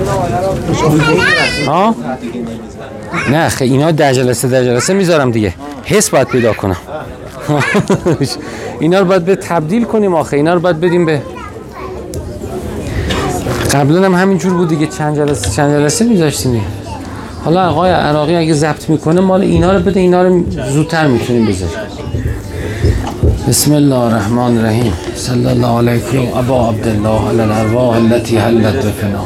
ها؟ نه اینا در جلسه میذارم دیگه. حس باید پیدا کنم. اینا رو باید به تبدیل کنیم آخه. اینا رو باید بدیم به قبلا هم همینجور بود دیگه. چند جلسه میذاشتیم دیگه. حالا آقای عراقی اگه ضبط میکنه مال اینا رو بده، اینا رو زودتر میتونیم بذاریم. بسم الله الرحمن الرحیم. صلی الله علیکم ابا عبدالله علی الارواح التي حلت بفناه.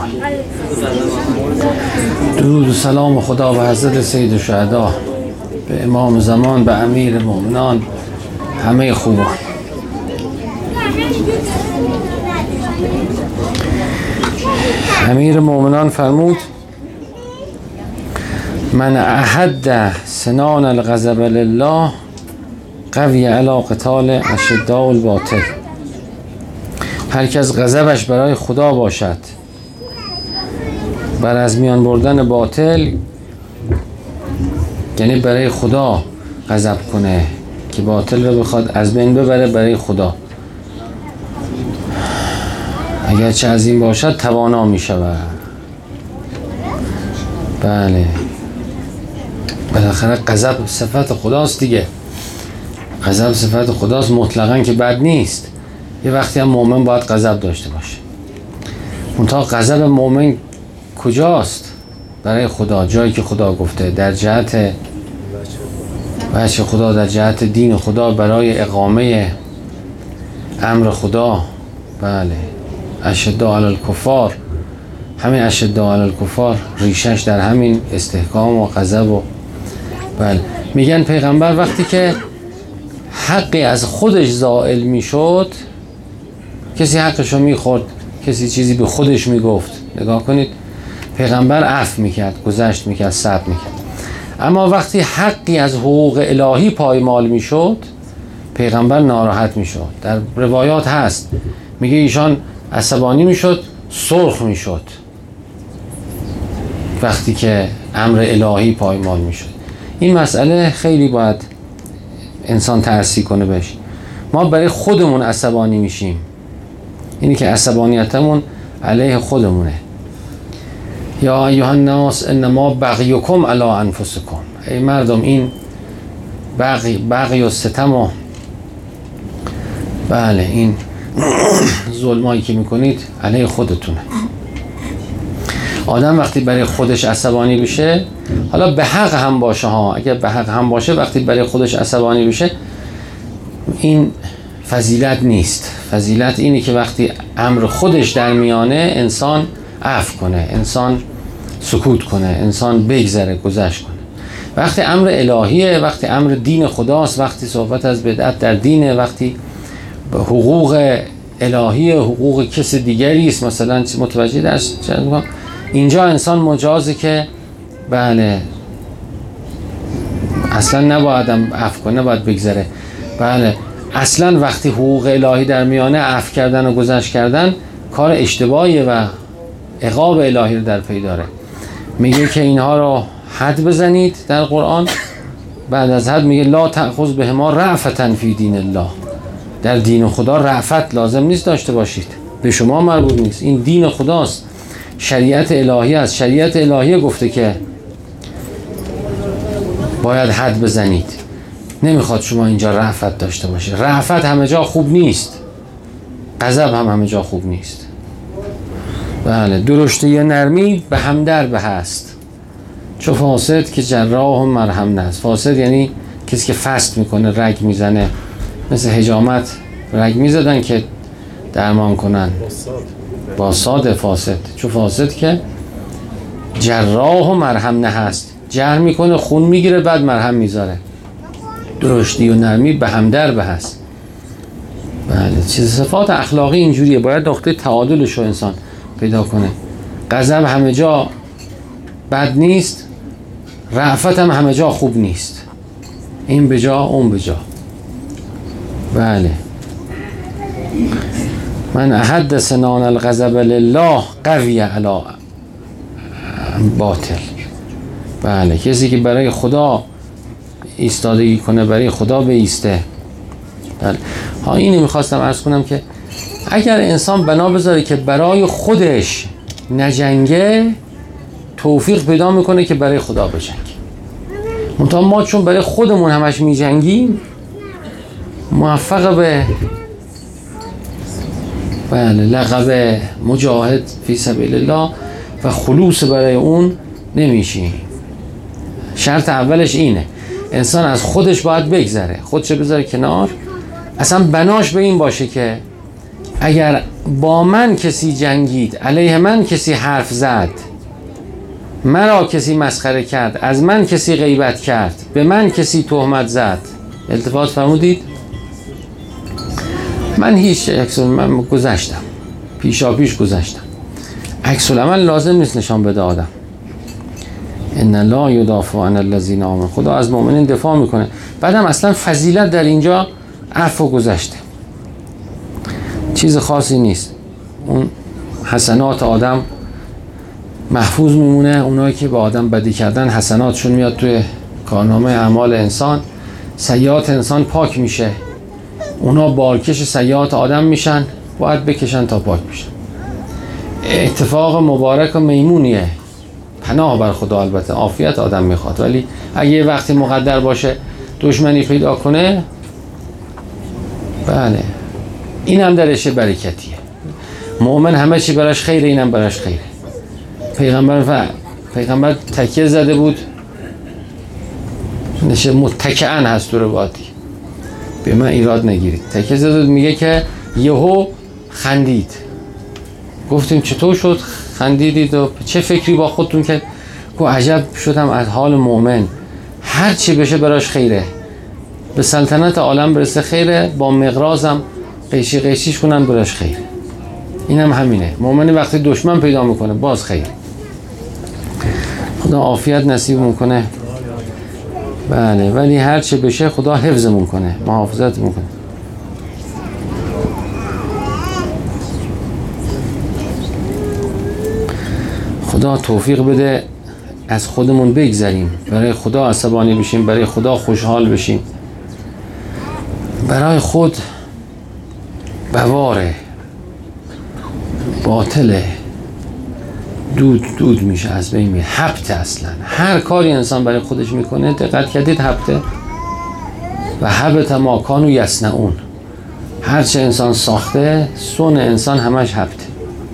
درود و سلام خدا به حضرت سید الشهدا، به امام زمان، به امیر مومنان، همه خوبان. امیر مومنان فرمود من احد سنان الغضب لله قوی علی قتال اشداء الباطل. هر کس غضبش برای خدا باشد، بر از میان بردن باطل، یعنی برای خدا غضب کنه که باطل رو بخواد از بین ببره برای خدا، اگر چه از این باشد توانا می شود. بله بالاخره غضب صفت خداست دیگه. غضب صفت خداست مطلقاً که بد نیست. یه وقتی هم مؤمن باید غضب داشته باشه. منتها غضب مؤمن کجاست؟ برای خدا، جایی که خدا گفته، در جهت وجه خدا، در جهت دین خدا، برای اقامه امر خدا. بله اشداء علی الکفار، همین اشداء علی الکفار ریشش در همین استحکام و غضب و بله. میگن پیغمبر وقتی که حقی از خودش زائل میشد، کسی حقشو میخورد، کسی چیزی به خودش میگفت، نگاه کنید پیغمبر عفو میکرد، گذشت میکرد، صبر میکرد. اما وقتی حقی از حقوق الهی پایمال میشد، پیغمبر ناراحت میشد. در روایات هست میگه ایشان عصبانی میشد، سرخ میشد وقتی که امر الهی پایمال میشد. این مسئله خیلی باید انسان ترسی کنه بهش. ما برای خودمون عصبانی میشیم، اینی که عصبانیتمون علیه خودمونه. یا ایها الناس انما بغیکم علی انفسکم. ای مردم این بغی و ستم و بله این ظلمایی که میکنید علیه خودتونه. آدم وقتی برای خودش عصبانی بشه، حالا به حق هم باشه ها، اگر به حق هم باشه، وقتی برای خودش عصبانی بشه این فضیلت نیست. فضیلت اینه که وقتی امر خودش در میانه انسان عفو کنه، انسان سکوت کنه، انسان بگذره، گذشت کنه. وقتی امر الهیه، وقتی امر دین خداست، وقتی صحبت از بدعت در دینه، وقتی حقوق الهی، حقوق کس دیگری است، مثلا متوجه درست اینجا انسان مجازه که بله اصلا نباید عفو کنه، نباید بگذره. بله اصلا وقتی حقوق الهی در میانه عفو کردن و گذشت کردن کار اشتباهیه و عقاب الهی رو در پی داره. میگه که اینها رو حد بزنید در قرآن. بعد از حد میگه لا تأخذ بهما رأفة فی دین الله. در دین خدا رأفت لازم نیست داشته باشید، به شما مربوط نیست، این دین خداست، شریعت الهی است. شریعت الهی گفته که باید حد بزنید، نمیخواد شما اینجا رأفت داشته باشید. رأفت همه جا خوب نیست، غضب هم همه جا خوب نیست. بله درشتی نرمی به همدرد هست، چو فاسد که جراح و مرهم نست. فاسد یعنی کسی که فست میکنه، رگ میزنه، مثل حجامت رگ میزدن که درمان کنن، با ساد فاسد. چو فاسد که جراح و مرهم نه هست، جرح میکنه، خون میگیره، بعد مرهم میذاره. درشتی و نرمی به همدرد هست. بله چیز صفات اخلاقی اینجوریه، باید نقطه تعادلش رو انسان پیدا کنه. غضب همه جا بد نیست، رأفت هم همه جا خوب نیست، این به جا اون به جا. بله من احد سنان الغضب لله قوی علی باطل. بله کسی که برای خدا ایستادگی کنه، برای خدا بایسته. بله ها اینو میخواستم عرض کنم که اگر انسان بنا بذاره که برای خودش نجنگه توفیق پیدا میکنه که برای خدا بجنگه. منتها ما چون برای خودمون همش میجنگیم، موفق به لقب مجاهد فی سبیل الله و خلوص برای اون نمیشیم. شرط اولش اینه، انسان از خودش باید بگذره، خودش بذاره کنار، اصلا بناش به این باشه که اگر با من کسی جنگید، علیه من کسی حرف زد، مرا کسی مسخره کرد، از من کسی غیبت کرد، به من کسی تهمت زد، التفات فرمودید؟ من هیچ من گذشتم، پیشا پیش گذشتم. عکس العمل لازم نیست نشان بده آدم. ان لا یدافع عن الذین آمنوا، خدا از مؤمنین دفاع میکنه. بعدم اصلا فضیلت در اینجا عفو گذشته، چیز خاصی نیست. اون حسنات آدم محفوظ میمونه، اونایی که با آدم بدی کردن حسناتشون میاد توی کارنامه اعمال انسان، سیئات انسان پاک میشه، اونا بارکش سیئات آدم میشن، باید بکشن تا پاک میشن. اتفاق مبارک و میمونیه، پناه بر خدا. البته عافیت آدم میخواد، ولی اگه یه وقتی مقدر باشه دشمنی پیدا کنه، بله این هم درش برکتیه. مؤمن همه چی براش خیره، اینم براش خیره. پیغمبر تکیه زده بود، نشه متکئن هست تو روایتی، به من ایراد نگیرید. تکیه زده بود، میگه که یهو خندید. گفتیم چطور شد خندیدید و چه فکری با خودتون کرد؟ گفت عجب شدم از حال مؤمن، هر چی بشه براش خیره، به سلطنت عالم برسه خیره، با مقرازم قیشی قیشیش کنن براش خیره. اینم همینه، مؤمن وقتی دشمن پیدا میکنه باز خیر. خدا عافیت نصیب میکنه، بله، ولی هر چی بشه خدا حفظمون کنه، محافظت میکنه. خدا توفیق بده از خودمون بگذریم، برای خدا عصبانی بشیم، برای خدا خوشحال بشیم. برای خود بواره، باطله، دود میشه، از بین میره، حبته. اصلا هر کاری انسان برای خودش میکنه، دقت کردید حبته؟ و حبت ما کانوا یصنعون، هر چه انسان ساخته سون انسان همش حبته.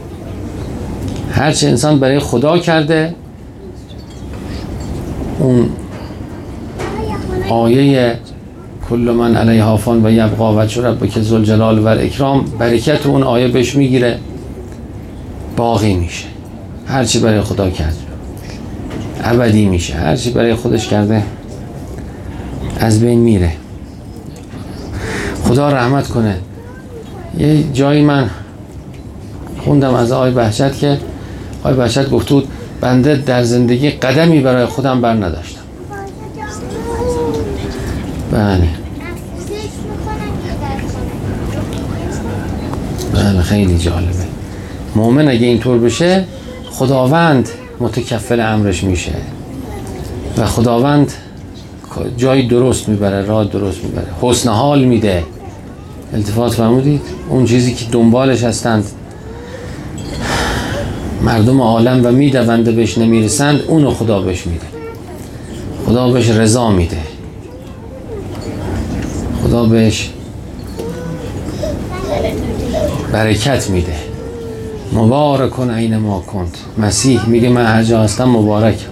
هر چه انسان برای خدا کرده، اون آیه کل من علیها فان و یبقی وجه ربک ذوالجلال و الاکرام، برکت اون آیه بهش میگیره، باقی میشه. هر چی برای خدا کرد ابدی میشه، هر چی برای خودش کرده از بین میره. خدا رحمت کنه. یه جایی من خوندم از آقای بهجت که آقای بهجت گفته بود بنده در زندگی قدمی برای خودم بر نداشتم. بله خیلی جالبه. مؤمن اگه اینطور بشه، خداوند متکفل امرش میشه و خداوند جای درست میبره، راه درست میبره، حسن حال میده. التفات فرمودید؟ اون چیزی که دنبالش هستند مردم عالم و میدوند و بهش نمیرسند، اونو خدا بهش میده، خدا بهش رضا میده، خدا بهش برکت میده. مبارکون اینما کنت، مسیح میگه من هر جا هستم مبارکم.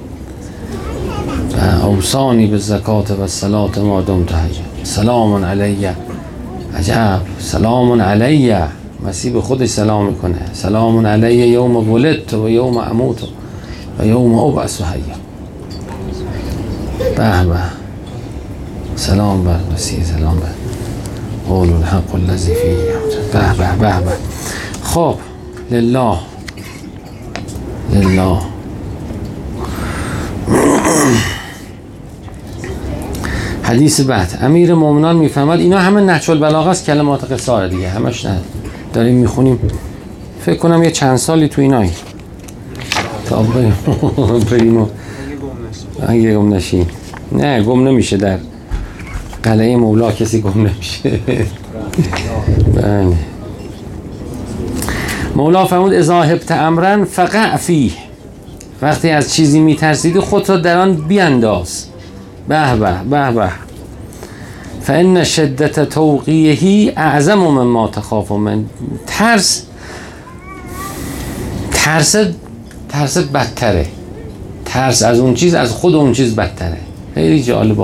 اوصانی به زکات و صلات ما دمت حیا، سلام علیه. عجب، سلام علیه. مسیح به خودش سلام میکنه، سلام علیه یوم ولدت و یوم اموت و یوم ابعث حیا. به به، سلام بر مسیح، سلام بر قول الحق الذی فیه. به به به به. خب لله لله. حدیث بعد، امیر مومنان میفهمد. اینا همه نهج البلاغه است، کلمات قصار دیگه همش نه داریم میخونیم. فکر کنم یه چند سالی تو اینایی تا بریم اگه گم نشیم. نه گم نمیشه، در قلعه مولا کسی گم نمیشه. بله. مولا فرمود اذا هبت امرا فقع فیه، وقتی از چیزی میترسیدی خود را در آن بینداز. به به به به. فان شدت توقیه اعظم مما تخاف من. ترس بدتره. ترس از اون چیز، از خود اون چیز بدتره. خیلی جالبه.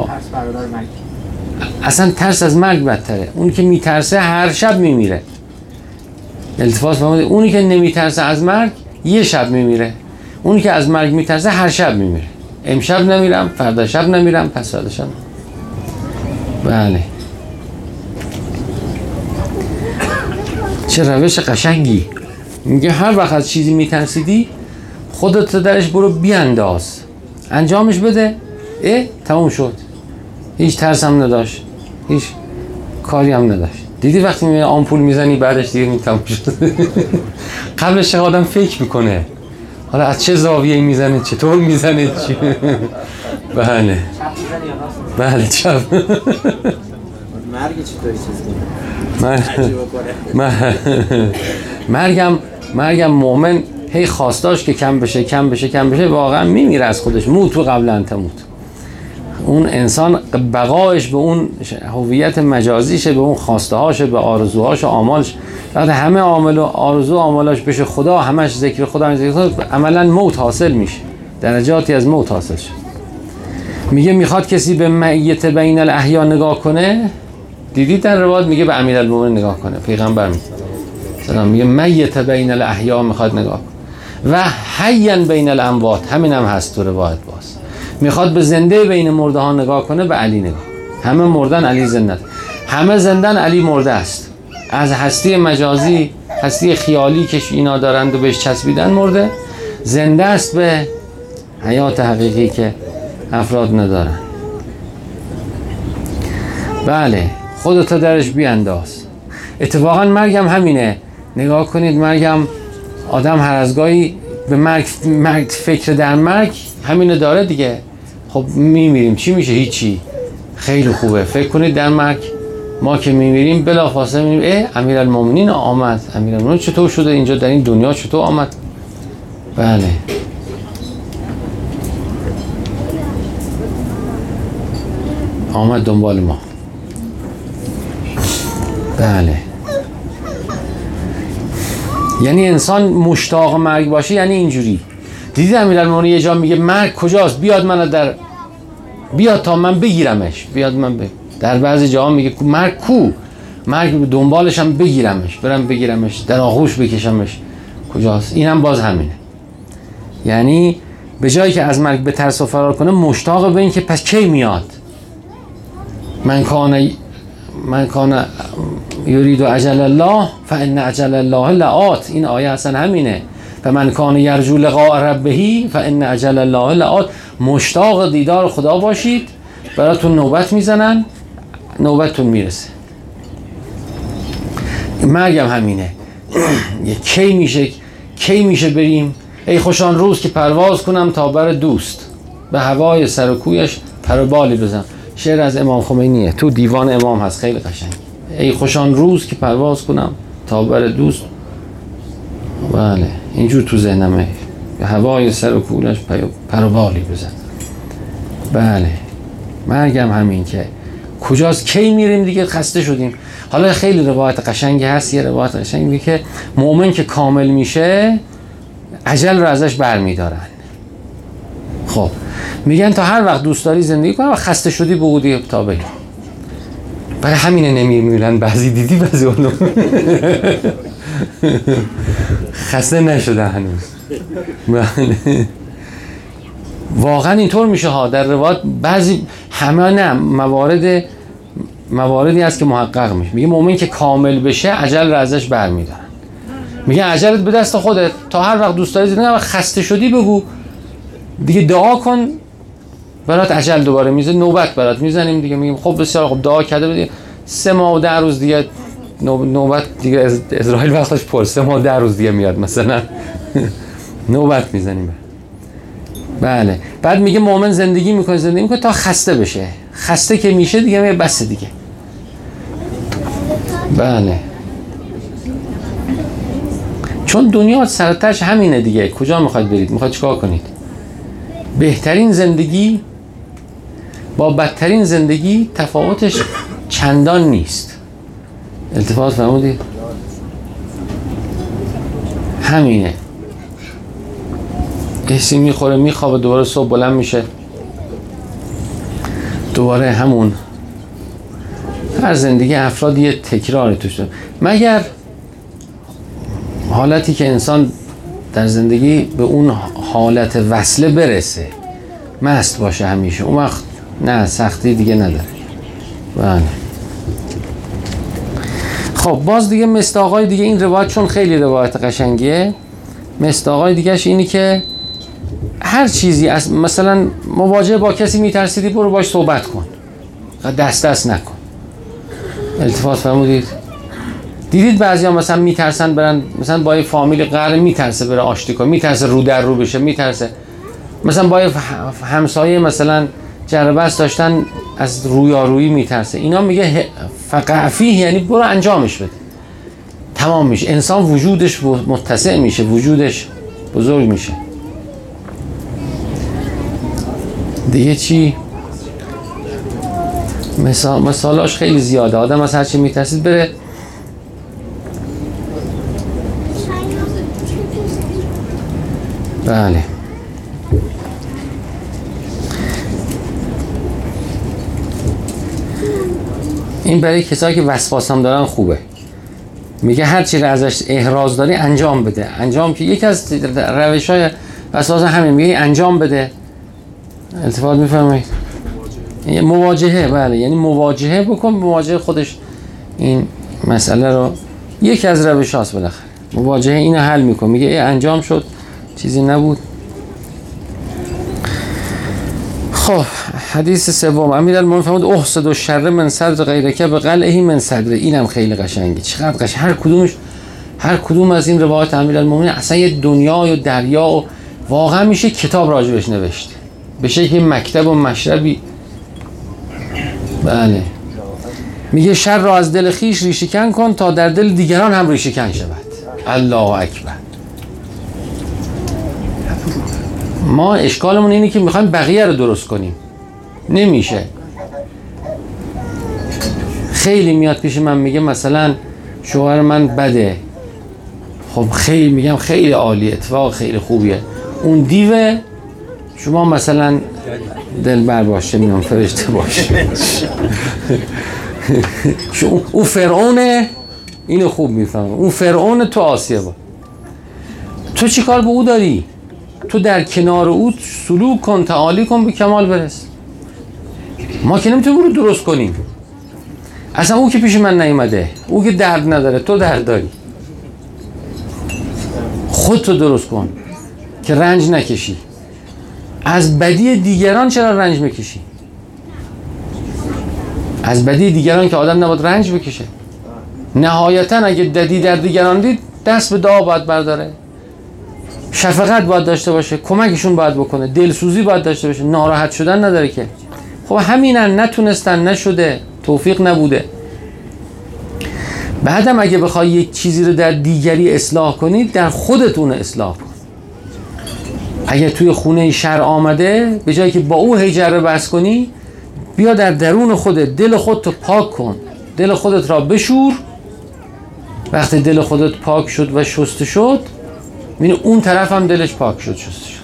اصلا ترس از مرگ بدتره. اونی که میترسه هر شب میمیره. التفات فرموده اونی که نمیترسه از مرگ یه شب میمیره، اونی که از مرگ میترسه هر شب میمیره. امشب نمیرم، فردا شب نمیرم، پس فردا شب. بله. چه روش قشنگی. میگه هر وقت از چیزی میترسیدی خودت درش برو بیانداز، انجامش بده. تموم شد. هیچ ترسم نداشت، هیچ کاری هم نداشت. دیدی وقتی می آمپول میزنی بعدش دیگه تموم شد. قبلش آدم فکر میکنه حالا از چه زاویه‌ای میزنه، چطور میزنه، چی. بله بله چپ. مرگ چطوری چیز مرگم مؤمن هی خواستاش که کم بشه واقعا میمیره از خودش. موت قبل ان تموت. اون انسان بقایش به اون هویت مجازیشه، به اون خواستهاشه، به آرزوهاش و آمالش. وقتی همه عامل و آرزو آمالاش بشه خدا، همش ذکر خدا، عملا موت حاصل میشه، درجاتی از موت حاصل شه. میگه میخواد کسی به میت بین الاحیا نگاه کنه. دیدید در روایت میگه به امیرالمومنین نگاه کنه. پیغمبر میگه میت بین الاحیا میخواد نگاه کنه و حیا بین الاموات. همین هم هست تو روایت. باز میخواد به زنده بین مرده ها نگاه کنه، به علی نگاه. همه مردن، علی زنده. همه زندن، علی مرده است. از هستی مجازی، هستی خیالی که اینا دارند و بهش چسبیدن مرده، زنده است به حیات حقیقی که افراد ندارن. بله خودت درش بیانداز. اتفاقا مرگم همینه. نگاه کنید مرگم، آدم هر از گاهی به مرگ فکر در مرگ همینه داره دیگه. خب میمیریم چی میشه؟ هیچی. خیلی خوبه. فکر کنید در مرگ ما که میمیریم بلافاصله میبینیم امیرالمومنین آمد. امیرالمومنین چطور شده اینجا در این دنیا، چطور آمد؟ بله آمد دنبال ما. بله یعنی انسان مشتاق مرگ باشه یعنی اینجوری. دیدید امیرالمومنین یه جا میگه مرگ کجاست؟ بیاد تا من بگیرمش. در بعضی جاها میگه مرگ کو؟ مرگ دنبالش هم بگیرمش، برم بگیرمش، در آغوش بکشمش. کجاست؟ اینم باز همینه. یعنی به جایی که از مرگ به ترس و فرار کنه، مشتاق به این که پس کی میاد. من کان یرید اجل الله فان اجل الله لآت. این آیه اصلا همینه. فمن کان یرجو لقاء ربه فان اجل الله لآت. مشتاق دیدار خدا باشید، براتون نوبت میزنن، نوبتتون میرسه. مرگم همینه. کی میشه بریم؟ ای خوشان روز که پرواز کنم تا بر دوست، به هوای سر و کویش پر و بالی بزنم. شعر از امام خمینیه، تو دیوان امام هست، خیلی قشنگ. ای خوشان روز که پرواز کنم تا بر دوست. بله اینجور تو ذهنمه، به هوای سر و کویش پر و بالی بزنم. بله مرگم همین که کجاست، کی میریم دیگه، خسته شدیم. حالا خیلی روایت قشنگی هست. یه روایت قشنگی میگه که مؤمن که کامل میشه اجل رو ازش برمیدارن. خب میگن تا هر وقت دوست داری زندگی کن و خسته شدی بگو دیگه تا بگی. برای همینه نمیمیرن. بعضی دیدی بعضی اونو خسته نشده هنوز. واقعا اینطور میشه ها. در روایت بعضی، همه نه، مواردی هست که محقق میشه. میگه مؤمن که کامل بشه عجل رو ازش برمیدارن. میگه عجلت به دست خودت، تا هر وقت دوست داری زندگی، خسته شدی بگو دیگه، دعا کن برات عجل دوباره نوبت برات میزنیم دیگه. میگیم خب بسیار خب دعا کرده بدی 3 ماه و 10 روز دیگه نوبت دیگه. اسرائیل وقتش پر 3 ماه و 10 روز دیگه میاد مثلا. نوبت میزنیم. بله بعد میگه مؤمن زندگی میکنه تا خسته بشه. خسته که میشه دیگه میگه بس دیگه. بله چون دنیا سرتش همینه دیگه. کجا میخواید برید؟ میخواید چیکار کنید؟ بهترین زندگی با بدترین زندگی تفاوتش چندان نیست. التفات فرمودید؟ همینه. کسی میخوره میخوابه، دوباره صبح بلند میشه، دوباره همون. هر زندگی افراد یه تکرار توش داره، مگر حالتی که انسان در زندگی به اون حالت وصله برسه، مست باشه همیشه، اون وقت نه، سختی دیگه نداره. بله. خب باز دیگه مصداقای دیگه این روایت، چون خیلی روایت قشنگیه، مصداقای دیگهش اینی که هر چیزی از مثلا مواجهه با کسی میترسیدی، برو باش صحبت کن، دست نکن. التفات فرمودید؟ دیدید بعضیا مثلا میترسن برن مثلا با یه فامیل قهر، میترسه بره آشتی کنه، میترسه رو در رو بشه، میترسه مثلا با همسایه مثلا جربست داشتن از رویارویی میترسه. اینا میگه فقع فیه، یعنی برو انجامش بده، تمام میشه. انسان وجودش متسع میشه، وجودش بزرگ میشه. دیگه چی؟ مثالاش خیلی زیاده. آدم از هرچی میترسید بره. بله. این برای کسایی که وسواس هم دارن خوبه. میگه هر چی را ازش احراز داری انجام بده. انجام که یکی از روش‌های وسواس همین، میگه انجام بده. التفات میفرمایید؟ مواجهه. بله، یعنی مواجهه بکن، مواجهه خودش این مسئله رو یکی از روش هاست. بالاخره مواجهه اینو حل میکن، میگه انجام شد، چیزی نبود. خب حدیث سوم، امیرالمومنین فرمود احسد الشر من صدر غیرک بقلعه من صدر. اینم خیلی قشنگه. چقدر قشنگ. هر کدوم از این روایات امیرالمومنین اصلا یه دنیا و دریا و واقعا میشه کتاب راجبش نوشت، به شکل مکتب و مشربی. بله. میگه شر را از دل خیش ریشه‌کن کن تا در دل دیگران هم ریشه‌کن شود. الله اکبر. ما اشکالمون اینه که میخوایم بقیه رو درست کنیم، نمیشه. خیلی میاد پیش من میگه مثلا شوهر من بده، خب خیلی میگم خیلی عالی، اتفاق خیلی خوبیه. اون دیوه، شما مثلا دلبر باشه، میام فرشته باشه. اون فرعونه، اینو خوب میفهمه، اون فرعون تو آسیا با. تو چی کار به او داری؟ تو در کنار او سلوک کن، تعالی کن، به کمال برس. ما که نمیتونیم رو درست کنیم. اصلا او که پیش من نیومده، او که درد نداره، تو درد داری. خودتو درست کن که رنج نکشی. از بدی دیگران چرا رنج میکشی؟ از بدی دیگران که آدم نباید رنج بکشه. نهایتا اگه ددی در دیگران دید، دست به دعا باید برداره، شفقت باید داشته باشه، کمکشون باید بکنه، دلسوزی باید داشته باشه. ناراحت شدن نداره که. خب همینن، نتونستن، نشده، توفیق نبوده. بعدم اگه بخوای یک چیزی رو در دیگری اصلاح کنی، در خودتون اصلاح کن. اگه توی خونه شر آمده، به جایی که با او هیجر بس کنی، بیا در درون خودت، دل خودت رو پاک کن، دل خودت را بشور. وقتی دل خودت پاک شد و شسته شد، می‌بینی اون طرف هم دلش پاک شد، شسته شد.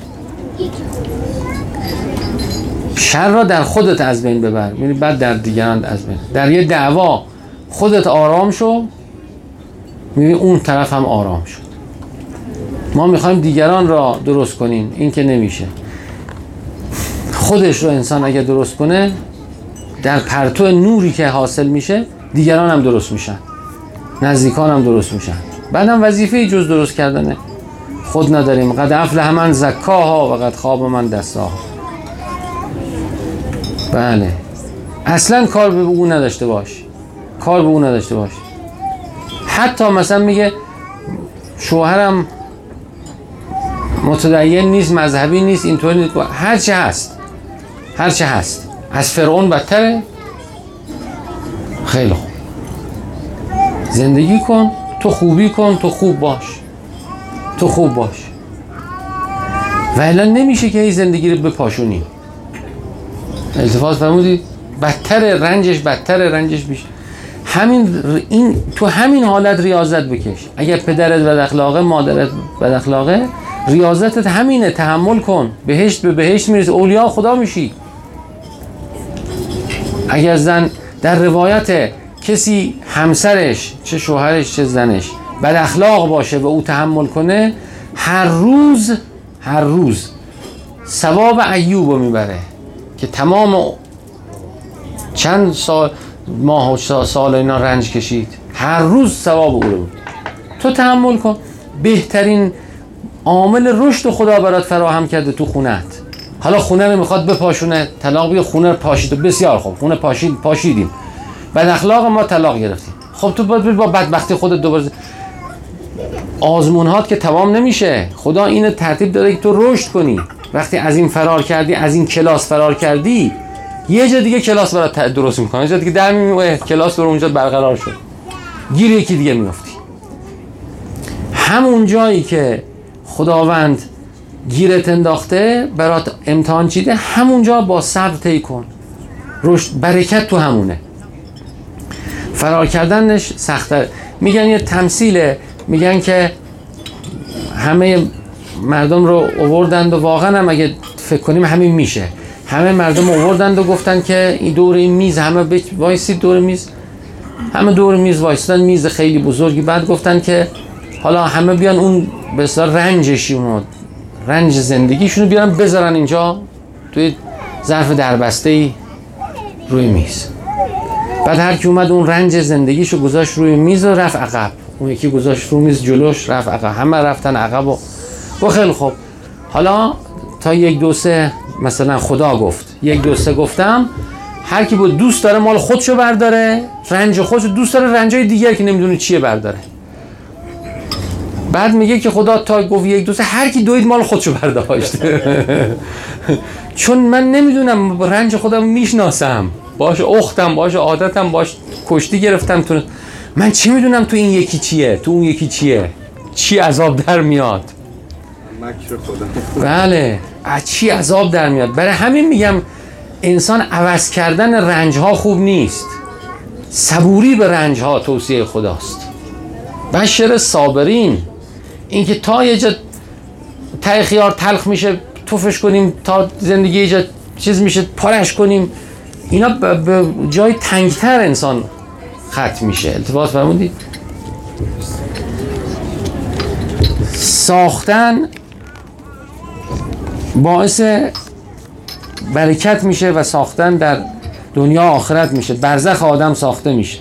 شر را در خودت از بین ببر، می‌بینی بعد در دیگران از بین. در یه دعوا خودت آرام شو، می‌بینی اون طرف هم آرام شد. ما می‌خوایم دیگران را درست کنیم، این که نمیشه. خودش رو انسان اگه درست کنه، در پرتو نوری که حاصل میشه، دیگران هم درست میشن، نزدیکان هم درست میشن. بعدم وظیفه جز درست کردنه خود نداریم. قد افلح من زکاها و قد خاب من دساها. بله، اصلا کار به او نداشته باش، کار به او نداشته باش. حتی مثلا میگه شوهرم متدین نیست، مذهبی نیست، اینطوری نیست، هرچه هست، هرچه هست، از فرعون بدتره. خیلی خوب، زندگی کن، تو خوبی کن، تو خوب باش. تو خوب باش. و الان نمیشه که این زندگی رو بپاشونی. التفات فرمودید بدتر رنجش بیش. تو همین حالت ریاضت بکش. اگر پدرت بد اخلاقه، مادرت بد اخلاقه، ریاضتت همینه، تحمل کن. بهشت به بهشت میرسی، اولیاء خدا میشی. اگر زن در روایت کسی همسرش، چه شوهرش چه زنش، بد اخلاق باشه و او تحمل کنه، هر روز ثواب ایوب رو میبره که تمام چند ماه و سال اینا رنج کشید، هر روز ثواب او رو بود. تو تحمل کن. بهترین عامل رشد خدا برات فراهم کرده تو خونت. حالا خونه رو میخواد بپاشونه، طلاق بگه خونه رو پاشید. بسیار خوب، خونه پاشیدیم، بد اخلاق ما طلاق گرفتیم. خب تو باید با بدبختی خودت دوباره. آزمونهات که تمام نمیشه. خدا اینو ترتیب داده که تو رشد کنی. وقتی از این فرار کردی، از این کلاس فرار کردی، یه جا دیگه کلاس برات درست میکنه، یه جا دیگه در میمونه کلاس رو اونجا برقرار شد، گیر یکی دیگه میافتی. همون جایی که خداوند گیرت انداخته برات امتحان چیده، همونجا با صبر طی کن. رشد برکت تو همونه. فرار کردنش سخته. میگن یه تمثیله، میگن که همه مردم رو آوردند و واقعا هم اگه فکر کنیم همین میشه. همه مردم آوردند و گفتن که این دور این میز همه وایسید دور میز، همه دور میز وایسیدن، میز خیلی بزرگی. بعد گفتن که حالا همه بیان اون به اصطلاح رنج زندگیشونو بیارن بذارن اینجا توی ظرف دربسته‌ای روی میز. بعد هر کی اومد اون رنج زندگیشو گذاشت روی میز و رفت عقب، اون یکی گذاشت روی میز جلوش رفت عقب، همه رفتن عقب و خیلی خوب. حالا تا 1 2 3 مثلا خدا گفت 1 2 3 گفتم، هر کی بود دوست داره مال خودشو برداره، رنج خودشو دوست داره، رنجای دیگر که نمیدونه چیه برداره. بعد میگه که خدا تا گفت 1 2 3 هر کی دوید مال خودشو برداشت. چون من نمیدونم رنج خودم میشناسم، باش اختم، باش عادتم، باش کشتی گرفتم. تو من چی میدونم تو این یکی چیه، تو اون یکی چیه، چی عذاب در میاد. مکر خدا. بله، از چی عذاب در میاد. برای همین میگم انسان عوض کردن رنج ها خوب نیست. صبوری به رنج ها توصیه خداست. بشر صابرین. اینکه تا یه جا ته خیار تلخ میشه توفش کنیم، تا زندگی یه جا چیز میشه پارش کنیم، اینا به جای تنگتر انسان ختم میشه. التفات فرمودید؟ ساختن باعث برکت میشه و ساختن در دنیا آخرت میشه. برزخ آدم ساخته میشه.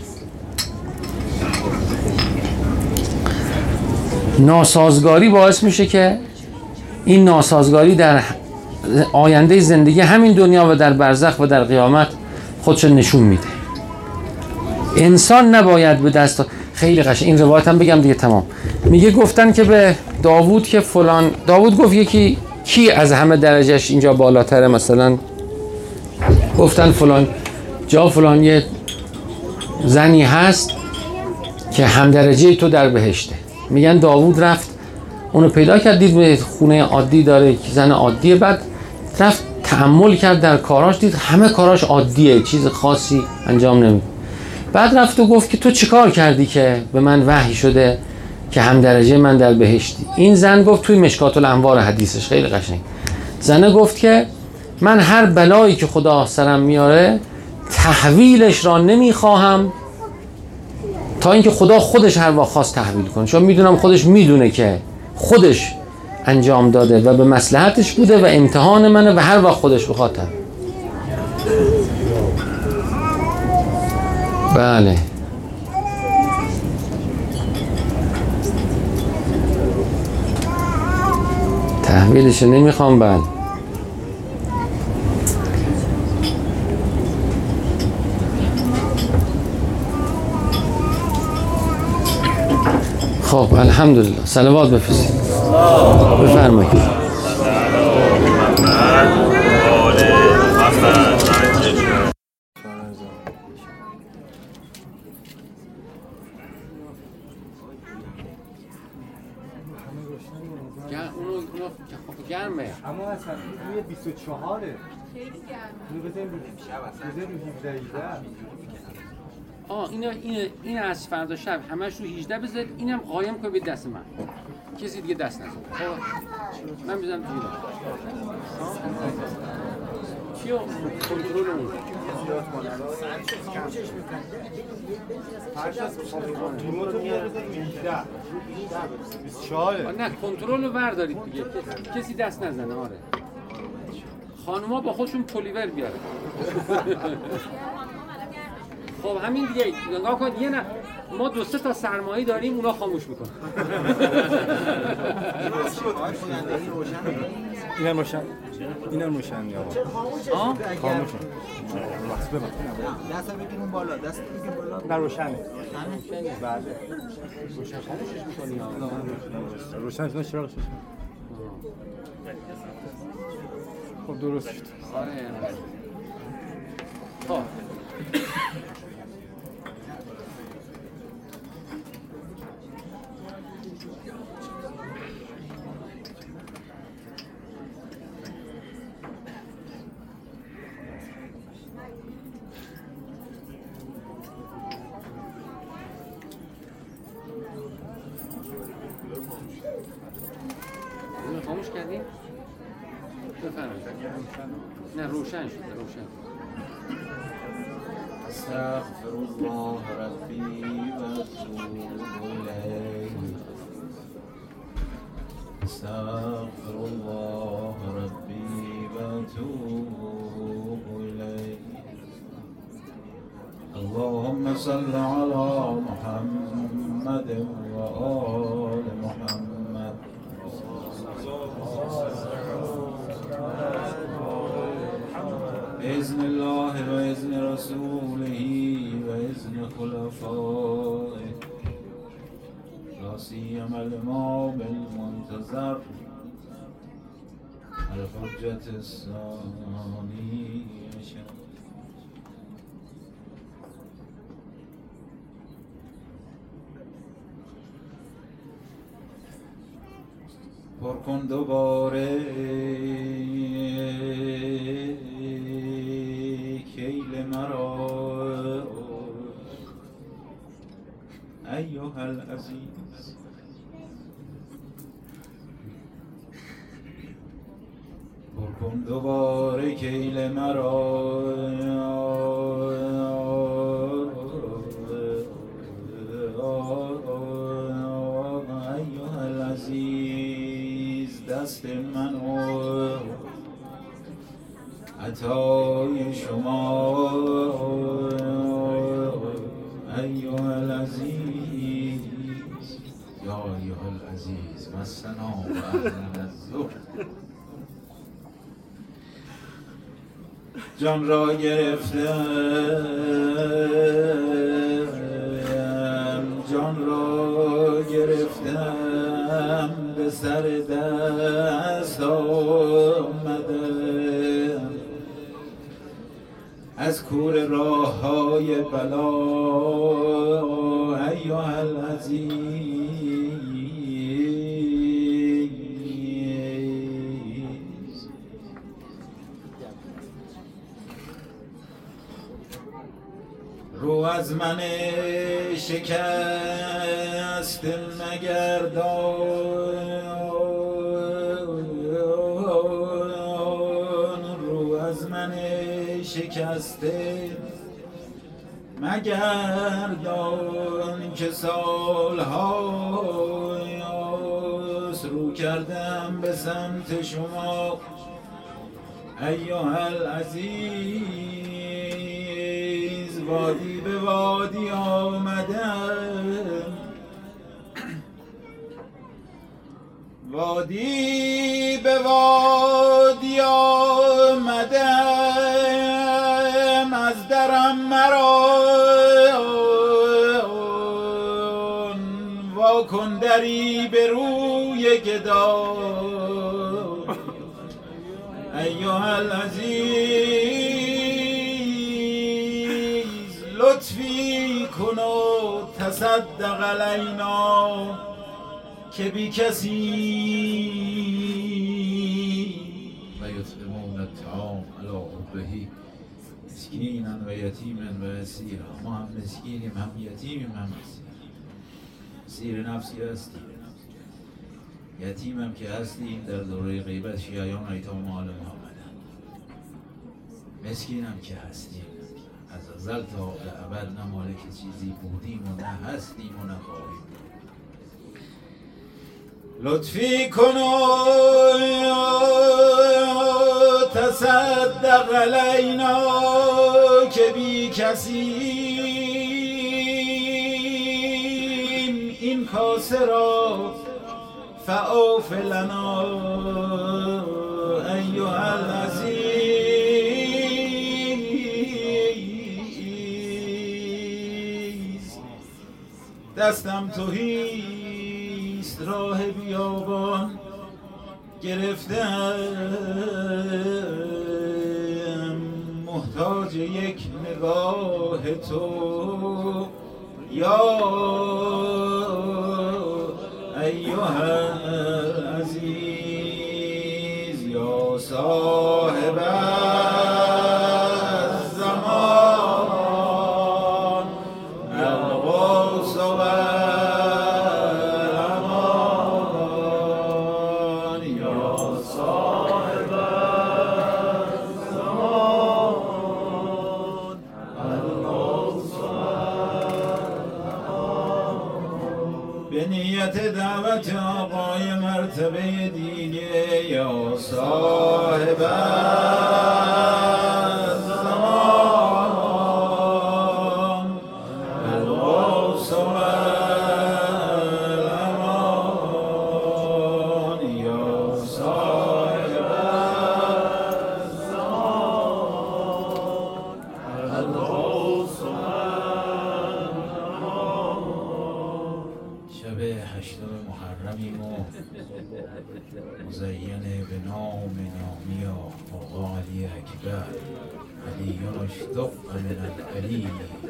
ناسازگاری باعث میشه که این ناسازگاری در آینده زندگی همین دنیا و در برزخ و در قیامت خودش نشون میده. انسان نباید به دست خیلی قشنگ این روایت هم بگم دیگه تمام. میگه گفتن که به داوود که فلان، داوود گفت یکی کی از همه درجهش اینجا بالاتره، مثلا گفتن فلان جا فلان یه زنی هست که هم درجه تو در بهشته. میگن داوود رفت اونو پیدا کرد، دید به خونه عادی داره، زن عادیه. بعد رفت تأمل کرد در کاراش، دید همه کاراش عادیه، چیز خاصی انجام نمیده. بعد رفت و گفت که تو چیکار کردی که به من وحی شده که هم درجه من در بهشتی؟ این زن گفت توی مشکات الانوار حدیثش خیلی قشنگ، زنه گفت که من هر بلایی که خدا سرم میاره تحویلش را نمیخواهم تا اینکه خدا خودش هر وقت خواست تحویل کنه، چون میدونم خودش میدونه که خودش انجام داده و به مصلحتش بوده و امتحان منه و هر وقت خودش بخواد. بله تحویلش نمیخوام. بله خب الحمدلله. صلوات بفرستید. بفرمایید. اصلا روی 24ه. خیلی گرمه. بزنیم رو 17. این از فردا شب همش رو 18 بذارید. اینم قایم کنید به دست من. کسی دیگه دست نزنه. خب من میذارم جوری. چیو کنترل اون. نه کنترل رو بردارید دیگه. کسی دست نزنه. آره. خانوما با خودشون پلیور بیاره. خب همین دیگه نگاه کن. یه نه ما 2-3 تا سرمایه داریم اونا خاموش میکنن. اینم روشن یا خاموشه. دست بگیرون بالا. نه روشنه. بله. روشنش می‌کنی. روشنش چراغش. خب درست شد. آره. خب خاموش کردی؟ بفرمایید. نه روشن شده. روشن. استغفر الله ربي واتوب إليه. استغفر الله ربي واتوب إليه. اللهم صل على محمد وآل محمد. بإذن الله وإذن رسوله وإذن خلفائه لا سيما الإمام المنتظر الحجة الثاني عشر. پر کن دوباره کیل مرا ایها العزیز. پر کن دوباره کیل مرا ایها العزیز. دست منو عطای شما ایها العزیز. یا ایها العزیز مسنا و اهلنا الضر. جان را گرفتم به سر دست آمدم از کور راه های بلا ایها العزیز. رو از من شکست مگردان. رو از من شکسته مگردان که سالهاست رو کردم به سمت شما ایها العزیز. وادی به وادی آمدم، وادی به وادی آمدم، از درم مرا واکن دری به روی گدا ایها العزیز. لطفی کن و تصدق علینا که بی کسی یطعمون الطعام علی حبه مسکینا و یتیما و اسیرا. ما هم مسکینیم، هم یتیمیم، هم اسیر نفسی هستیم. یتیمم که هستیم در دوره غیبت شیعیان ایتام آل محمد. مسکینم که هستیم از ازل تا به ابد، نه مالک چیزی بودیم و نه هستیم و نه خواهیم. لطفی کن و تصدق علینا که بی کسیم این کاسه را فاوف لنا ایها العزیز. دستم تهیست راه بیابان گرفتم، محتاج یک نگاه تو یا ایها العزیز. یا صاحب الزمان الغوث و الامان. یا صاحب الزمان الغوث و الامان. به نیت دعوت آقای مرتبه دیگه. یا صاحب الزمان الغوث و الامان. یا صاحب الزمان الغوث و الامان. شب 8 محرمیم و مزین به نام نامی آقا علی اکبر. علی اشتق من العلی.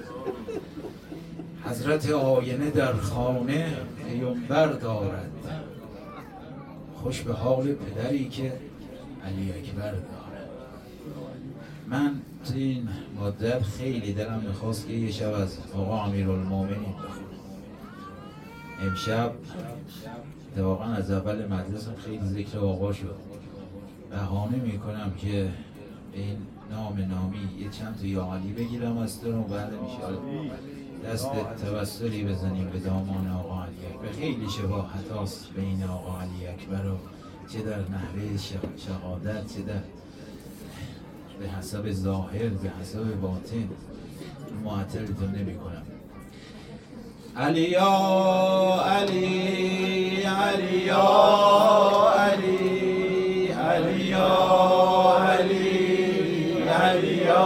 حضرت آینه در خانه پیامبر دارد، خوش به حال پدری که علی اکبر دارد. من تو این مدت خیلی دلم میخواست که یه شب از آقا امیرالمومنین بخونم. امشب واقعا از اول مدرسه خیلی ذکر آقا شد. بهانه میکنم که این نام نامی یه چند تا یا علی بگیرم از تو و بعد میشه دست توسلی بزنیم به دامان آقا علی اکبر. خیلی شباهت هاست بین آقا علی اکبر و چه در نحوه شهادت، چه در به حسب ظاهر، به حسب باطن. معطلتون نمی کنم. علی یا علی علی یا علی علی یا علی علی یا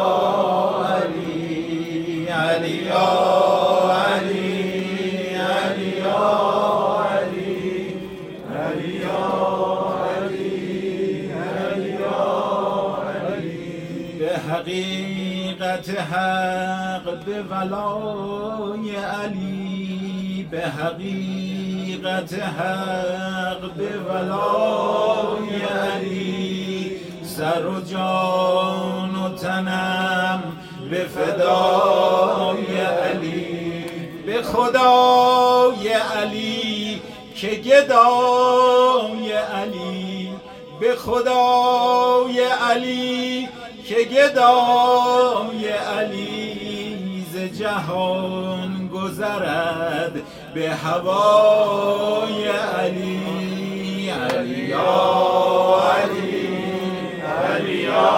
علی علی یا علی علی یا علی علی یا علی علی یا علی. به حقیقت حق به ولای علی، به حقیقت حق به ولای علی، سر و جان و تنم به فدای علی. به خدای علی که گدای علی، به خدای علی که گدای علی، ز جهان گذرد به هوای علی. علی یا علی علی یا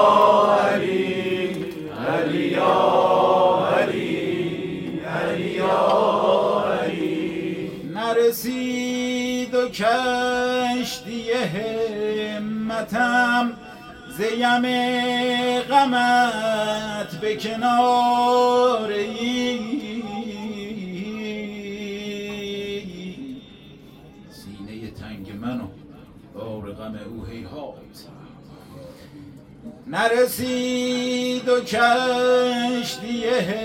علی علی یا علی علی یا علی. نرسید و کشتی همتم ز یم غمت به کناری، سینه تنگ من و بار غم او هیهات. نرسید و کشتی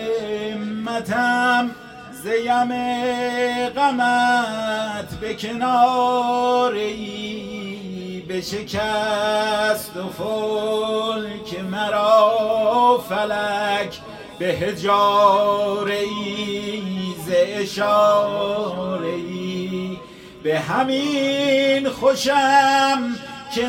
همتم ز یم غمت به کناری، به بشکست و فلک مرا فلک به هجاره ای ز اشاره ای به همین خوشم که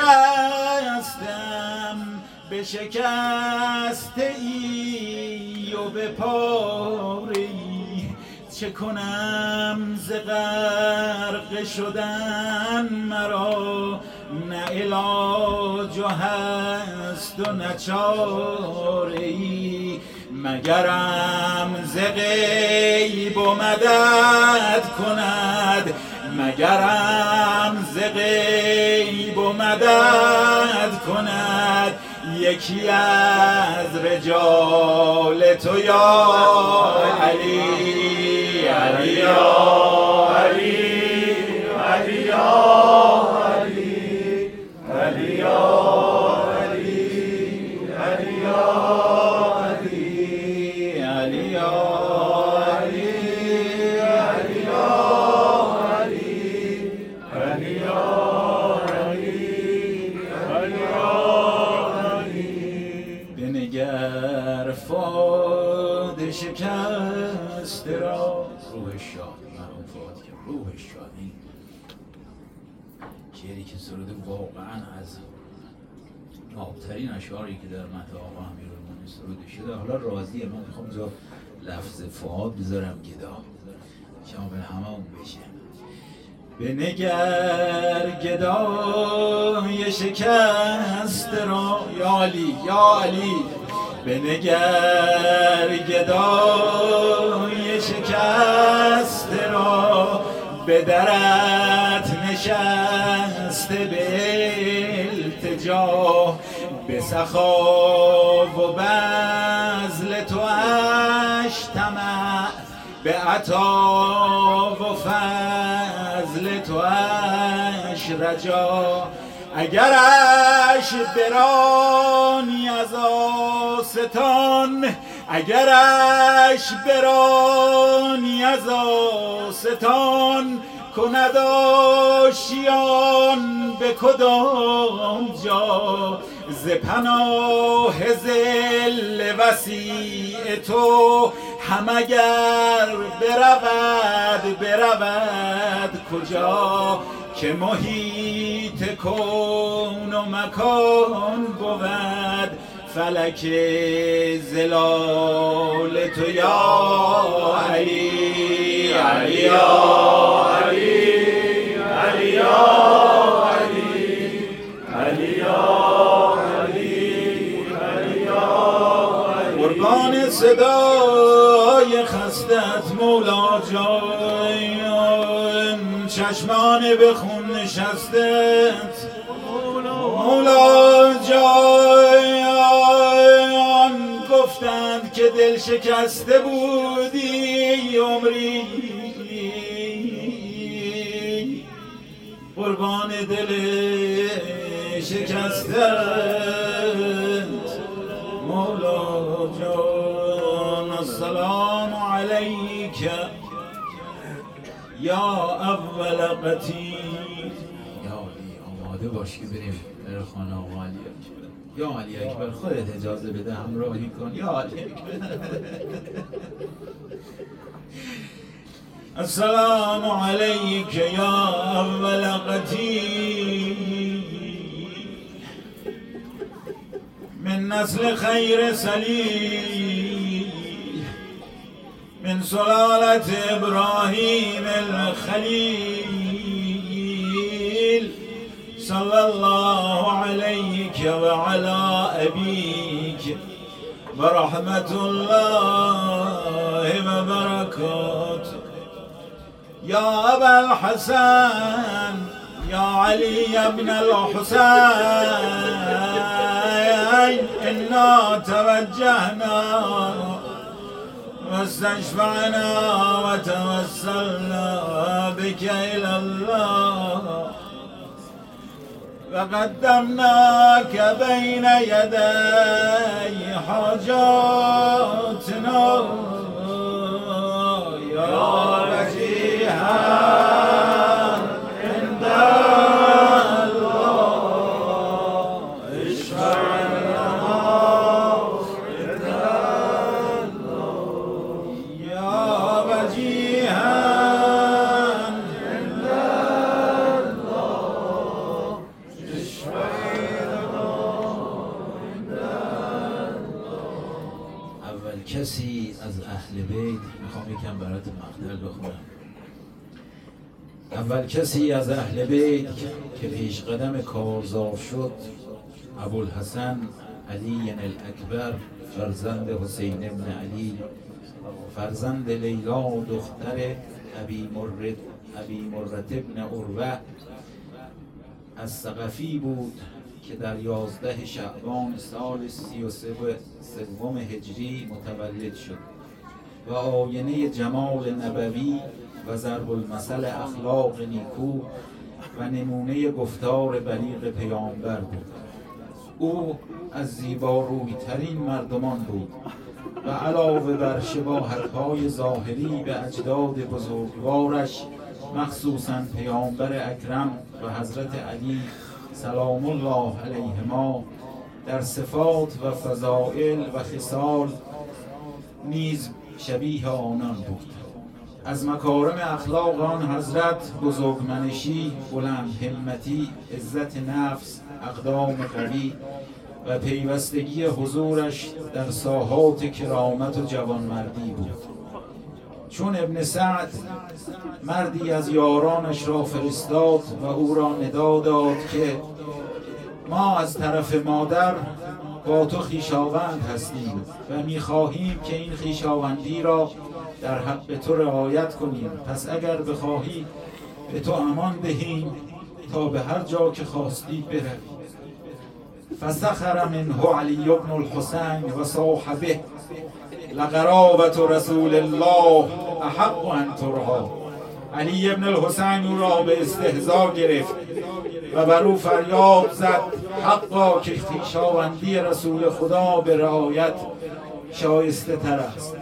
نشستم به شکست ای و به پاره ای چه کنم ز غرق شدن مرا نه علاج هست و نه چاره ای مگرم ز غیب و مدد کند مگرم ز غیب و مدد کند یکی از رجال تو یا علی علی یا علی علی یا علی علی یا علی علی یا علی علی یا علی علی یا علی علی یا بنگر فاد شکست را روح شاد مرحوم فؤاد که روح شادی شعری که سروده واقعا از نابترین اشعاری که در متن آقا امیرالمومنین سروده شده. حالا راضیه من میخوام جا لفظ فؤاد بذارم گدا شامل همه اون بشه. بنگر گدای شکست را یا علی یا علی بنگر گدای شکست را به درت نشسته به التجا به سخا و بذل تو اش طمع به عطا و فضل تو اش رجا اگرش برانی از آستان اگرش برانی از آستان کند آشیان به کدام جا ز پناه ذل وسیع تو هم اگر برود کجا که محیط کون و مکان بود فلک زلال تو یا علی علی یا علی علی یا علی علی یا قربان صدای خستت مولا جان چشمان به خون نشستت مولا جان گفتند که دل شکسته بودی عمری قربان دل شکستت مولا جان السلام علیک یا اول قتیل. یا علی آماده باش که بریم در خانه آقا علی اکبر. یا علی اکبر خودت اجازه بده همراهی کن یا علی اکبر. السلام علیک یا اول قتیل من نسل خیر سلیل من سلالة ابراهیم الخلیل صلی الله علیک و علی ابیک و رحمت الله و برکاته یا ابا الحسن یا علی ابن الحسین انا توجهنا واستشفعنا وتوسلنا بك الى الله وقدمناك بين يدي حاجاتنا يا وجيها عند الله کسی از اهل بیت، میخوام یکم برات مقتل بخونم. اول کسی از اهل بیت که پیش قدم کارزار شد ابوالحسن علی الاکبر، فرزند حسین ابن علی، فرزند لیلا دختر ابی مرت ابن عروه از ثقفی بود که در 11 شعبان سال 33 هجری متولد شد و آینه جمال نبوی و ضرب المثل اخلاق نیکو و نمونه گفتار بلیغ پیامبر بود. او از زیباروی ترین مردمان بود و علاوه بر شباهت‌های ظاهری به اجداد بزرگوارش مخصوصاً پیامبر اکرم و حضرت علی سلام الله علیهما در صفات و فضائل و خصال نیز شبیه آنان بود. از مکارم اخلاق آن حضرت بزرگمنشی، بلند همتی، عزت نفس، اقدام قوی و پیوستگی حضورش در ساحات کرامت و جوانمردی بود. چون ابن سعد مردی از یارانش را فرستاد و او را ندا داد که ما از طرف مادر با تو خویشاوند هستیم و می‌خواهیم که این خویشاوندی را در حق تو رعایت کنیم، پس اگر بخواهی به تو امان دهیم تا به هر جا که خواستی بروی. فسخر منه علی بن الحسین و صاحبه لقرابت رسول الله احق ان ترها. علی بن الحسین او را به استهزا گرفت و بر او فریاد زد حقا که خویشاوندی رسول خدا به رعایت شایسته تر است.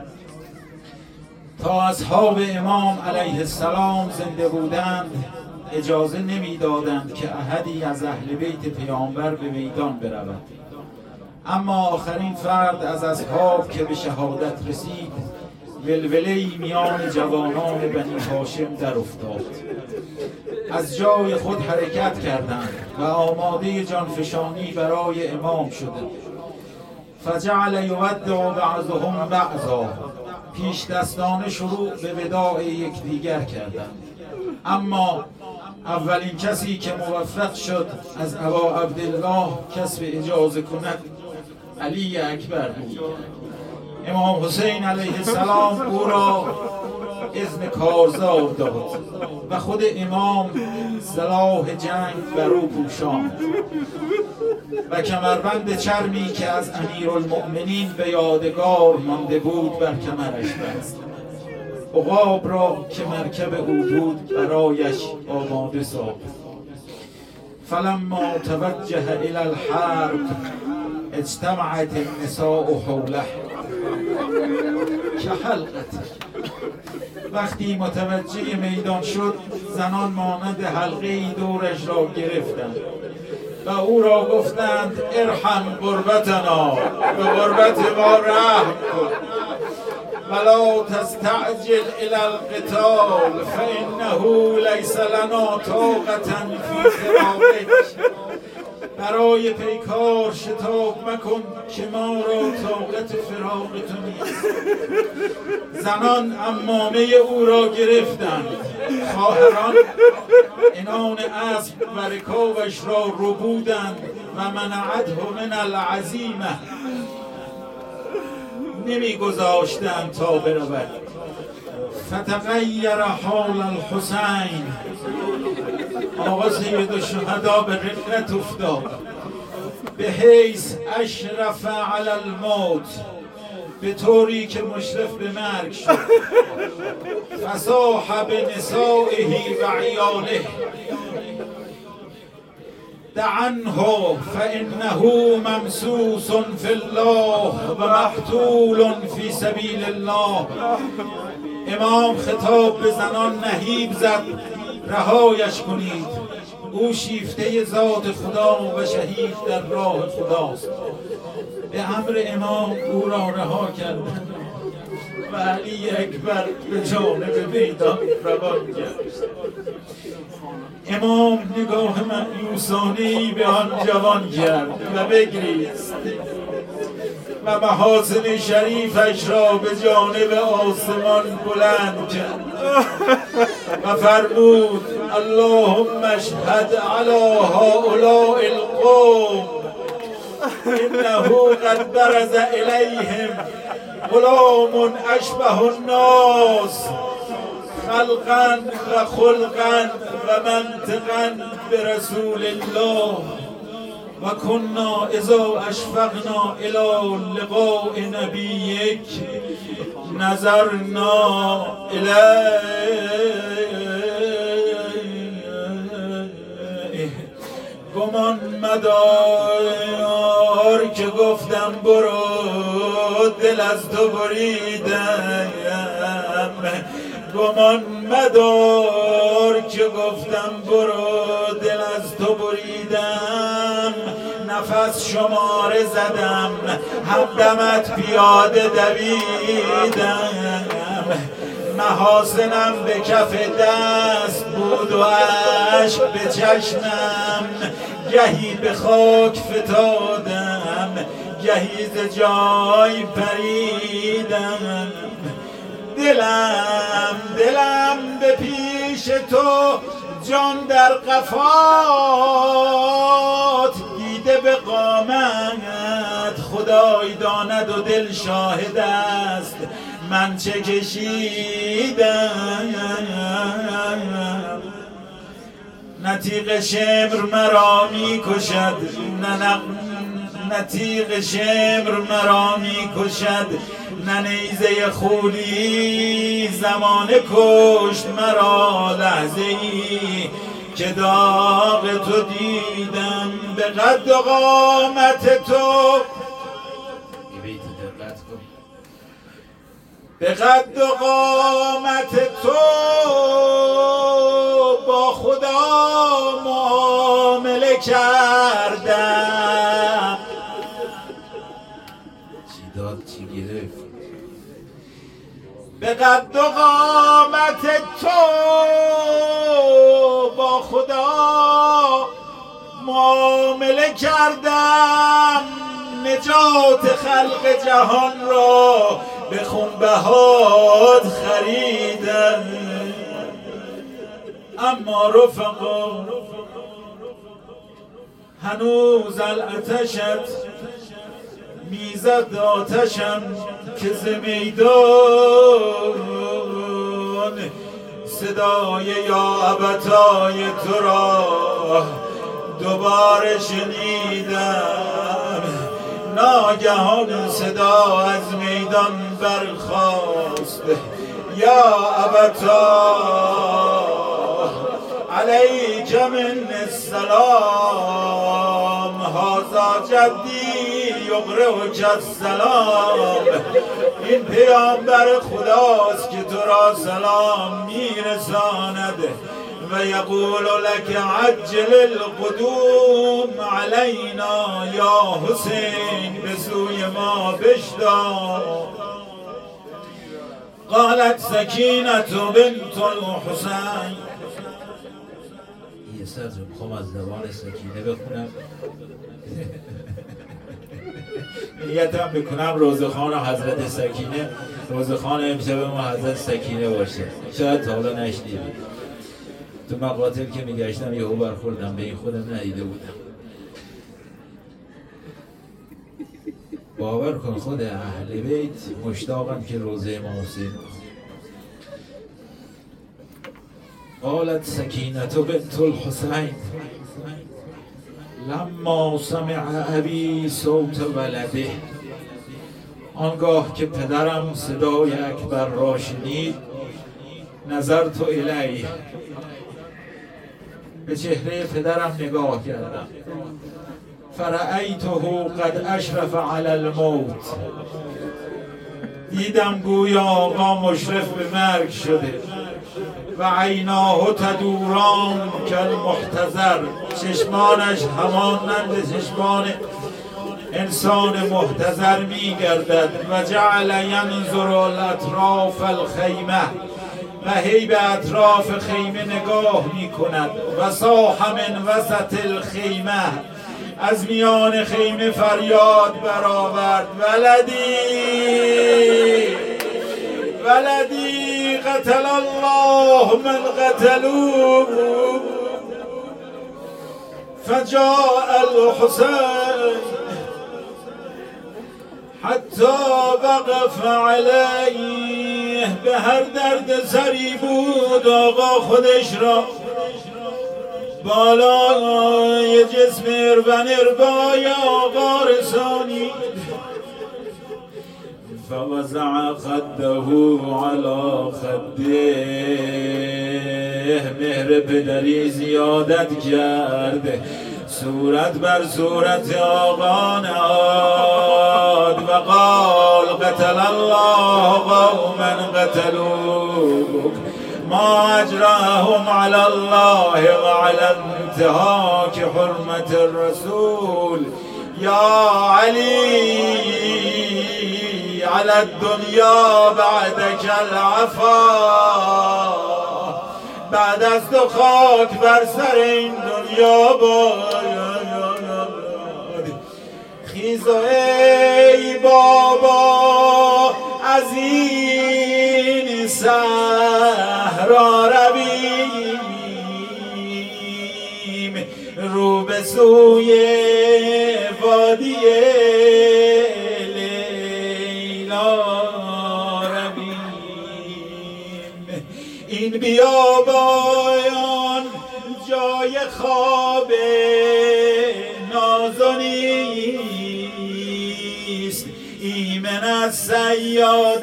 تا اصحاب امام علیه السلام زنده بودند اجازه نمیدادند که احدی از اهل بیت پیامبر به میدان برود، اما آخرین فرد از اصحاب که به شهادت رسید ولوله‌ای میان جوانان بنی هاشم در افتاد. از جای خود حرکت کردند و آماده جانفشانی برای امام شدند. فجعل یودع بعضهم بعضا، پیش دستانه شروع به وداع یکدیگر کردند. اما اولین کسی که موفق شد از ابا عبدالله کسب اجازه کند علی اکبر بود. امام حسین علیه السلام او را اذن کارزار داد و خود امام سلاح جنگ بر او پوشاند و کمربند چرمی که از امیرالمؤمنین به یادگار مانده بود بر کمرش بست. عقاب را که مرکب او بود برایش آماده ساخت. فلما توجه الی الحرب اجتمعت النساء حوله که حلقت. وقتی متوجه میدان شد زنان مانند حلقه‌ای دورش را گرفتند و او را گفتند ارحم غربتنا، به غربت ما رحم کن، ولا تستعجل الى القتال فانه لیس لنا طاقة فی فراقک. برای پیکار شتاب مکن که ما را طاقت فراق تو نیست. زنان عمامه او را گرفتند. خواهران عنان اسب و رکابش را ربودند و منعته من العزیمه، نمی گذاشتند تا برود. فتغیر حال الحسین، آقا سید الشهدا به رقت افتاد. به حیث اشرف علی الموت، به طوری که مشرف به مرگ شد. فصاح بنسائه و عیاله دعنه فانه ممسوس فی الله و مقتول فی سبیل الله. امام خطاب به زنان نهیب زد رهایش کنید، او شیفته ذات خدا و شهید در راه خداست. به امر امام او را رها کردند و علی اکبر به جانب میدان روان گشت. امام نگاه مأیوسانه‌ای به آن جوان کرد و بگریست. و محاسن شریفش را به جانب آسمان بلند کرد و فرمود اللهم اشهد علی هؤلاء القوم انه قد برز الیهم غلام اشبه الناس خلقا و خلقا و منطقا برسول الله و کنا اذا اشفقنا الى لقاء نبیک نظرنا الیه گمان مدار که گفتم برو دل از تو بریدم گمان مدار که گفتم برو دل از تو بریدم نفس شماره زدم همدمت پیاده دویدم محاسنم به کف دست بود و عشق به چشمم گهی به خاک فتادم گهی ز جای پریدم دلم به پیش تو جان در قفات دیده به قامت خدای داند و دل شاهد است من چه کشیدم نتیق شمر مرا می کشد نتیق شمر مرا می کشد نه نیزه خولی زمانه کشت مرا لحظه ای که داغ تو دیدم به قد و قامت تو به قد و قامت تو با خدا معامله کردم چی داد چی گرفت به قد و قامت تو با خدا معامله کردم نجات خلق جهان را به خونبهات خریدم اما رفقا هنوز العتشت میزد آتشم که ز میدان صدای یا ابتای تو را دوباره شنیدم ناگهان صدا از میدان برخاست یا ابتا علیک من السلام هذا جدی یقرئک السلام این پیامبر خداست که تو را سلام میرساند و یقول لك عجل القدوم علینا یا حسین به سوی ما بشتاب قالت سکینة بنت الحسین یه سطر میخوام از زبان سکینه بخونم نیتم بکنم روزخان حضرت سکینه روزخان امشب ما حضرت سکینه باشه شاید تا حالا نشنیدید تو مقاطع که میگشتم یهو برخوردم به این خودم ندیده بودم باور کن خود اهل بیت مشتاقم که روزه امام حسین قالت سکینة بنت الحسین لما سمع ابی صوت ولده آنگاه که پدرم صدای اکبر را شنید نظرت الیه به چهره پدرم نگاه کردم فرأیته قد اشرف علی الموت دیدم گویا آقا مشرف به مرگ شده و عیناه تدوران کالمحتضر چشمانش همانند چشمان انسان محتضر میگردد و جعل ینظر الاطراف الخیمه و هی به اطراف خیمه نگاه می کند و صاح من وسط الخیمه از میان خیمه فریاد برآورد ولدی قتل الله من قتلوه فجاء الحسین حتی وقف علیه. به هر درد سری بود آقا خودش را بالای جسم ارون اربای آقا رسانید. فوضع خده علی خده، مهر پدری زیادت کرد، صورت بر صورت آقا نهاد و قال قتل الله قوما قتلوک ما اجراهم علی الله و علی انتهاک حرمت الرسول. یا علی علی الدنیا بعدک العفا، بعد از تو خاک بر سر این دنیا باد. خیز ای بابا از این صحرا رویم، رو به سوی وادی لیلا رویم. این بیابان جای خواب نازنیست، ایمن از صیاد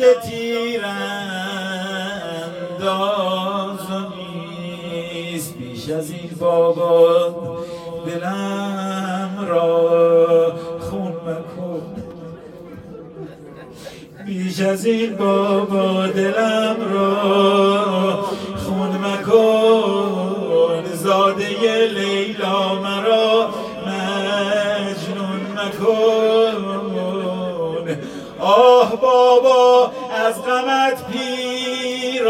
تیرانداز نیست. بیش از این بابا دلم را خون مکن، بیش از این بابا دلم را خون مکن. زاده لیلا مرا مجنون مکن. آه بابا از غمت پیر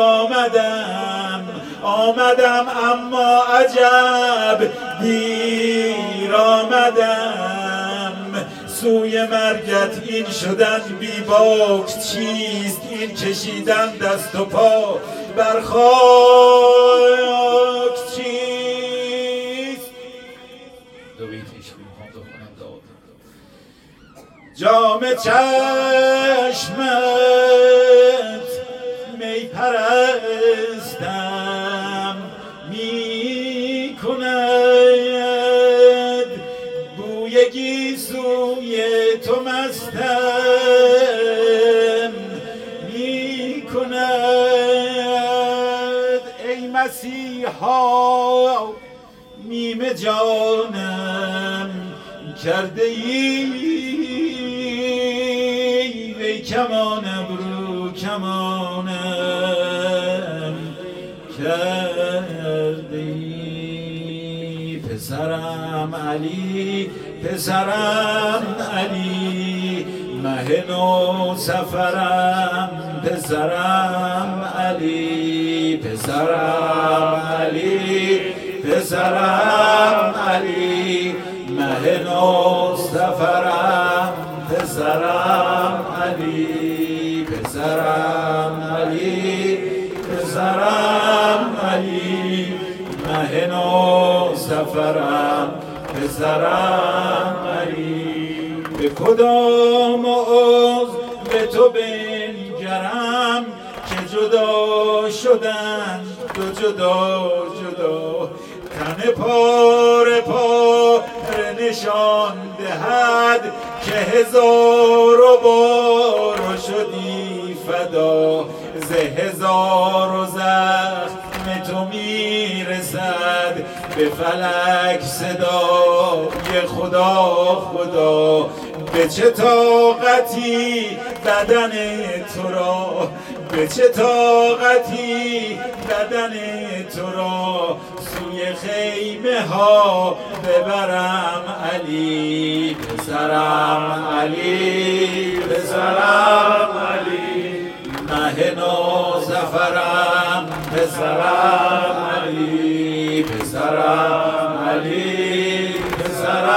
آمدم اما عجب دیر آمدم. سوی مرگت این شدن بی باک چیست، این کشیدن دست و پا بر خاک چیست. دو بیتیش میخوام بخونم داد. جام چشمت می پرستم می کند، بوی گیسوی تو مستم می کند. ای مسیحا نیم جانم کرده ای، ای کمان ابرو کمانم کرده ای. پسرم علی مه نو سفرم، پسرم علی مه نو سفرم، پسرم علی مه نو سفرم، پسرم علی. به کدام عضو به تو بنگرم که جدا شدن دو جدا، تن پاره نشان دهد که هزار بار شدی فدا. ز هزار زخم تو میرسد به فلک صدای خدا. به چه طاقتی بدن تو را سوی خیمه ها ببرم علی. پسرم علی مه نو سفرم، پسرم علی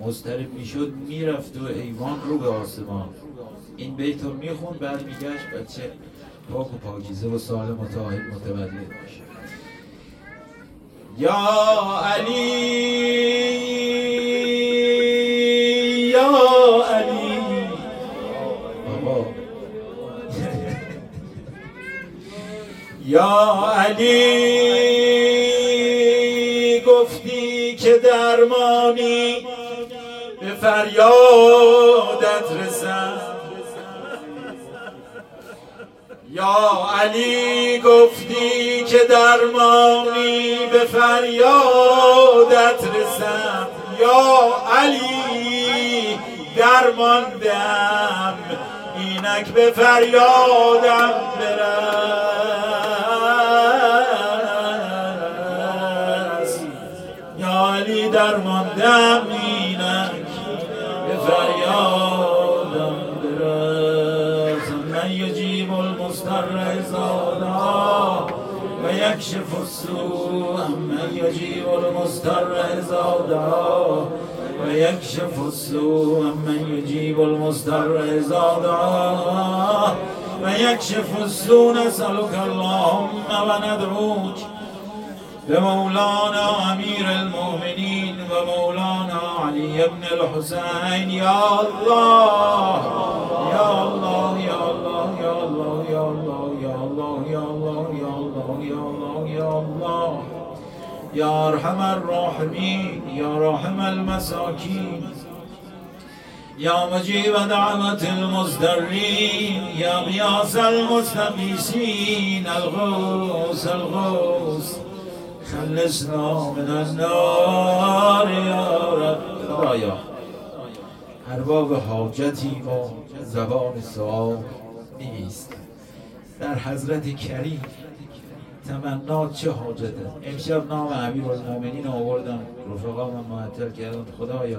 مضطرب میشد میرفت و ایوان رو به آسمان. این بیت رو میخوند، بعد میگشت بچه پاک و پاکیزه و سالم و طاهر متولد باشه. یا علی یا علی بابا یا علی گفتی که درمانی به فریادت رسد. یا علی گفتی که درمانی به فریادت رسد. یا علی درماندم اینک به فریادم برس. یا علی درماندم اینک به فریادم برس. من یجیب المضطر اذا دعا و یکشف السوء. من یجیب المضطر اذا دعا و یکشف السوء. من یجیب المضطر اذا دعا و یکشف السوء. نسألك اللهم و ندعوک به مولانا امیر المؤمنین و مولانا علی بن الحسین. یا الله یا الله یا الله یا الله یا الله یا الله یا الله یا الله یا الله یا الله یا ارحم الراحمین یا راحم المساکین یا مجیب دعوت المضطرین یا غیاث المستغیثین. الغوث الغوث خلصنا من النار یا رب. خدایا ارباب حاجتی و زبان سوال نیست، در حضرت کریم تمنا چه حاجته. امشب نام امیرالمومنین آوردم، رفقا من معطل کردم. خدایا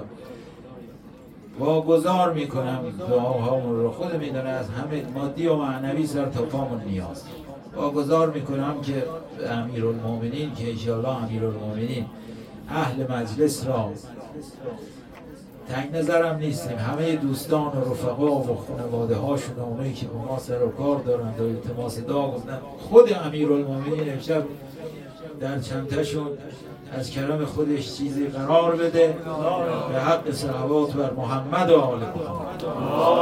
واگذار میکنم دعاهامون رو، خود میدونه از همه مادی و معنوی سر تا پامون نیاز. واگذار میکنم که امیرالمومنین که انشاءالله امیرالمومنین اهل مجلس را تنگ نظرم نیستیم، همه دوستان و رفقا و خانواده هاشون و اونایی که با ما سر و کار دارند و التماس دعا گفتن، خود امیرالمومنین امشب در چنتشون از کرم خودش چیزی قرار بده به حق صلوات بر محمد و آل محمد.